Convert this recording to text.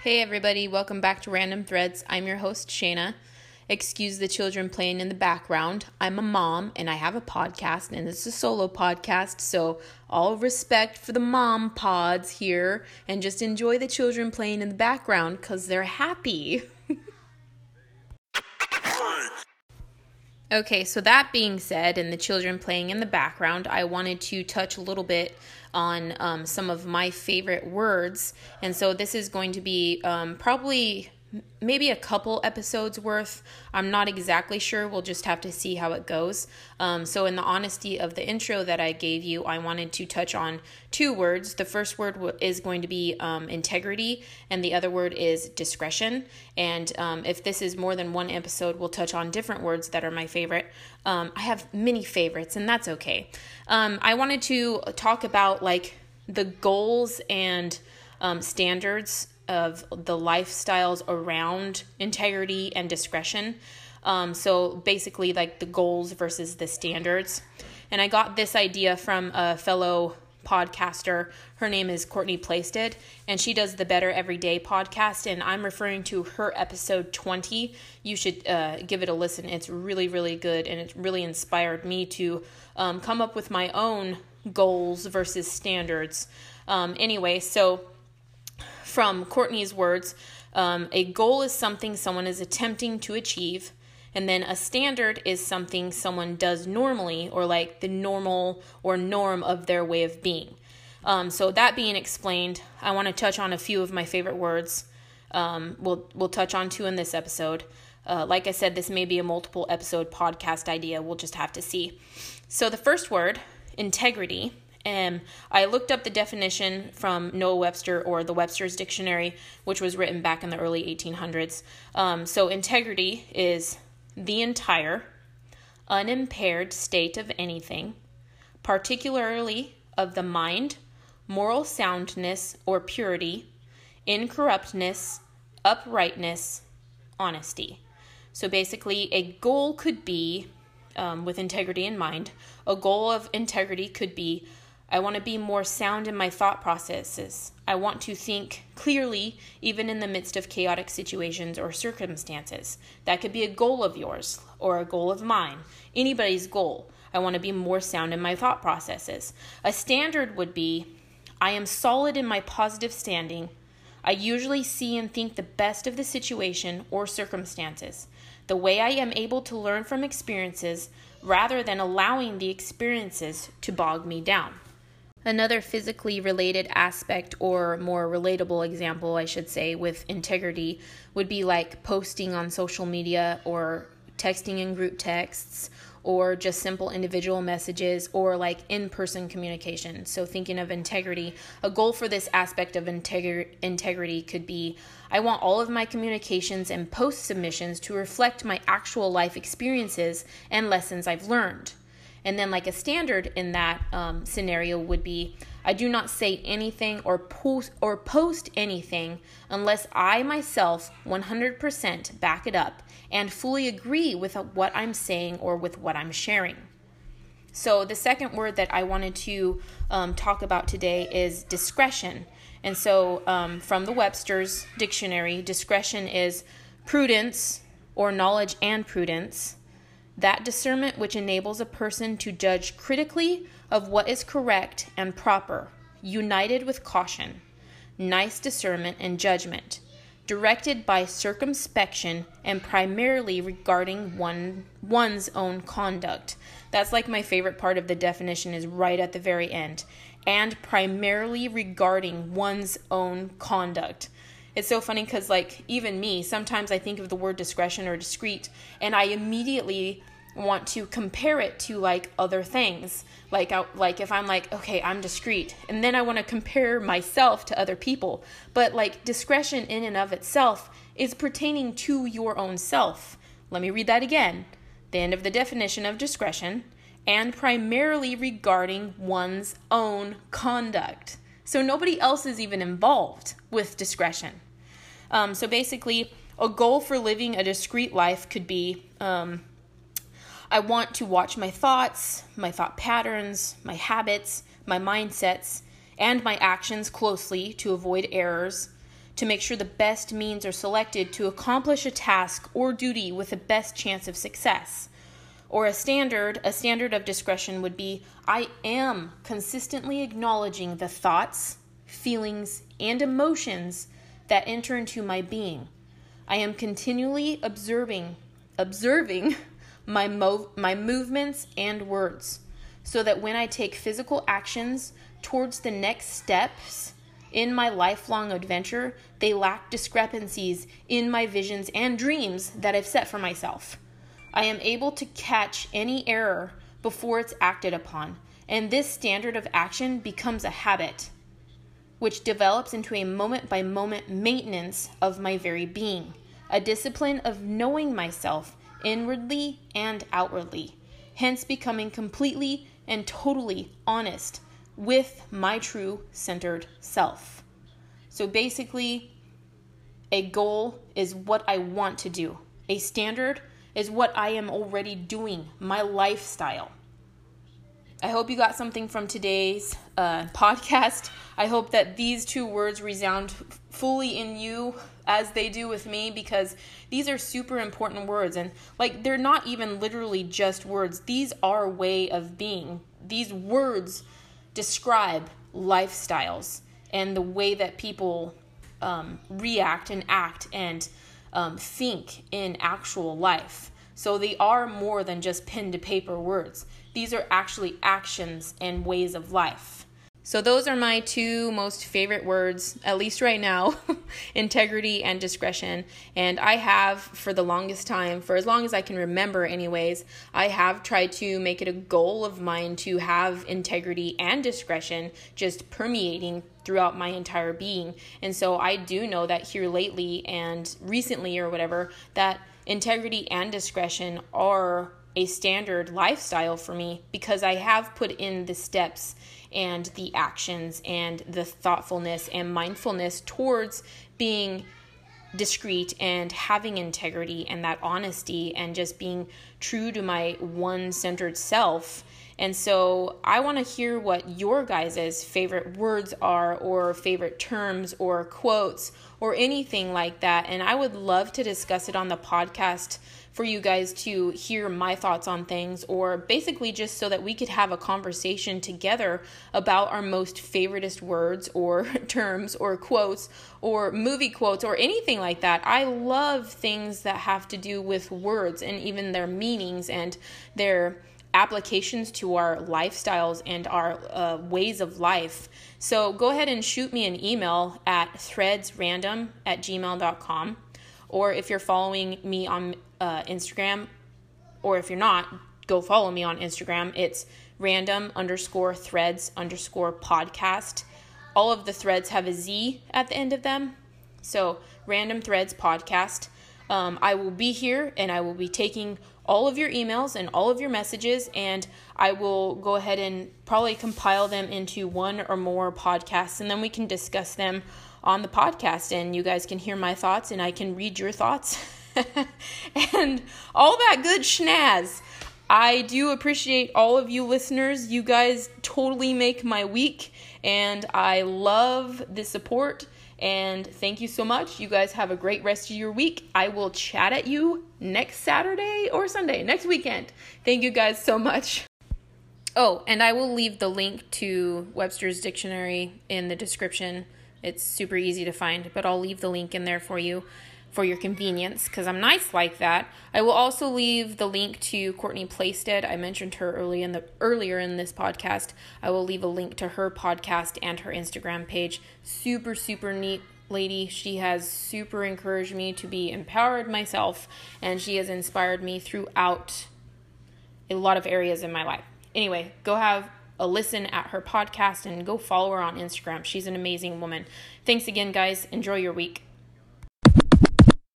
Hey everybody, welcome back to Random Threads. I'm your host, Shayna. Excuse the children playing in the background. I'm a mom and I have a podcast, and it's a solo podcast, so all respect for the mom pods here, and just enjoy the children playing in the background because they're happy. Okay, so that being said, and the children playing in the background, I wanted to touch a little bit on some of my favorite words. And so this is going to be probably maybe a couple episodes worth. I'm not exactly sure. We'll just have to see how it goes. So in the honesty of the intro that I gave you, I wanted to touch on two words. The first word is going to be integrity, and the other word is discretion. And if this is more than one episode, we'll touch on different words that are my favorite. I have many favorites, and that's okay. I wanted to talk about like the goals and standards of the lifestyles around integrity and discretion. So basically like the goals versus the standards. And I got this idea from a fellow podcaster. Her name is Courtney Plaisted, and she does the Better Everyday podcast, and I'm referring to her episode 20. You should give it a listen. It's really, really good, and it really inspired me to come up with my own goals versus standards. Anyway, so from Courtney's words, a goal is something someone is attempting to achieve, and then a standard is something someone does normally, or like the normal or norm of their way of being. So that being explained, I want to touch on a few of my favorite words. We'll touch on two in this episode. Like I said, this may be a multiple episode podcast idea. We'll just have to see. So the first word, integrity. I looked up the definition from Noah Webster, or the Webster's Dictionary, which was written back in the early 1800s. So integrity is the entire, unimpaired state of anything, particularly of the mind, moral soundness or purity, incorruptness, uprightness, honesty. So basically, a goal could be, with integrity in mind, a goal of integrity could be, I want to be more sound in my thought processes. I want to think clearly, even in the midst of chaotic situations or circumstances. That could be a goal of yours or a goal of mine. Anybody's goal. I want to be more sound in my thought processes. A standard would be, I am solid in my positive standing. I usually see and think the best of the situation or circumstances. The way I am able to learn from experiences rather than allowing the experiences to bog me down. Another physically related aspect, or more relatable example, I should say, with integrity would be like posting on social media, or texting in group texts, or just simple individual messages, or like in-person communication. So thinking of integrity, a goal for this aspect of integrity could be, I want all of my communications and post submissions to reflect my actual life experiences and lessons I've learned. And then like a standard in that scenario would be, I do not say anything or post anything unless I myself 100% back it up and fully agree with what I'm saying or with what I'm sharing. So the second word that I wanted to talk about today is discretion. And so from the Webster's Dictionary, discretion is prudence or knowledge and prudence. That discernment which enables a person to judge critically of what is correct and proper, united with caution, nice discernment and judgment, directed by circumspection and primarily regarding one's own conduct. That's like my favorite part of the definition, is right at the very end. And primarily regarding one's own conduct. It's so funny because, like, even me, sometimes I think of the word discretion or discreet, and I immediately want to compare it to, like, other things. Like if I'm like, okay, I'm discreet, and then I want to compare myself to other people. But, like, discretion in and of itself is pertaining to your own self. Let me read that again. The end of the definition of discretion, and primarily regarding one's own conduct. So nobody else is even involved with discretion. So basically, a goal for living a discreet life could be, I want to watch my thoughts, my thought patterns, my habits, my mindsets, and my actions closely to avoid errors, to make sure the best means are selected to accomplish a task or duty with the best chance of success. Or a standard of discretion would be, I am consistently acknowledging the thoughts, feelings, and emotions that enter into my being. I am continually observing my movements and words, so that when I take physical actions towards the next steps in my lifelong adventure, they lack discrepancies in my visions and dreams that I've set for myself. I am able to catch any error before it's acted upon, and this standard of action becomes a habit, which develops into a moment-by-moment maintenance of my very being, a discipline of knowing myself inwardly and outwardly, hence becoming completely and totally honest with my true centered self. So basically, a goal is what I want to do. A standard is what I am already doing, my lifestyle. I hope you got something from today's podcast. I hope that these two words resound fully in you as they do with me, because these are super important words. And they're not even literally just words. These are a way of being. These words describe lifestyles and the way that people react and act and think in actual life. So they are more than just pen to paper words. These are actually actions and ways of life. So those are my two most favorite words, at least right now, integrity and discretion. And I have, for the longest time, for as long as I can remember anyways, I have tried to make it a goal of mine to have integrity and discretion just permeating throughout my entire being. And so I do know that here lately and recently or whatever, that integrity and discretion are a standard lifestyle for me, because I have put in the steps and the actions and the thoughtfulness and mindfulness towards being discreet and having integrity and that honesty and just being true to my one-centered self. And so I want to hear what your guys' favorite words are, or favorite terms or quotes or anything like that. And I would love to discuss it on the podcast for you guys to hear my thoughts on things, or basically just so that we could have a conversation together about our most favoritist words or terms or quotes or movie quotes or anything like that. I love things that have to do with words and even their meanings and their applications to our lifestyles and our ways of life. So go ahead and shoot me an email at threadsrandom@gmail.com. Or if you're following me on Instagram, or if you're not, go follow me on Instagram. It's random_threads_podcast. All of the threads have a Z at the end of them. So Random Threads Podcast. I will be here and I will be taking all of your emails and all of your messages, and I will go ahead and probably compile them into one or more podcasts, and then we can discuss them on the podcast, and you guys can hear my thoughts and I can read your thoughts and all that good schnaz. I do appreciate all of you listeners. You guys totally make my week, and I love the support, and thank you so much. You guys have a great rest of your week. I will chat at you next Saturday or Sunday, next weekend. Thank you guys so much. Oh, and I will leave the link to Webster's Dictionary in the description. It's super easy to find, but I'll leave the link in there for you for your convenience, because I'm nice like that. I will also leave the link to Courtney Plaisted. I mentioned her earlier in this podcast. I will leave a link to her podcast and her Instagram page. Super, super neat lady. She has super encouraged me to be empowered myself, and she has inspired me throughout a lot of areas in my life. Anyway, go have a listen at her podcast and go follow her on Instagram. She's an amazing woman. Thanks again, guys. Enjoy your week.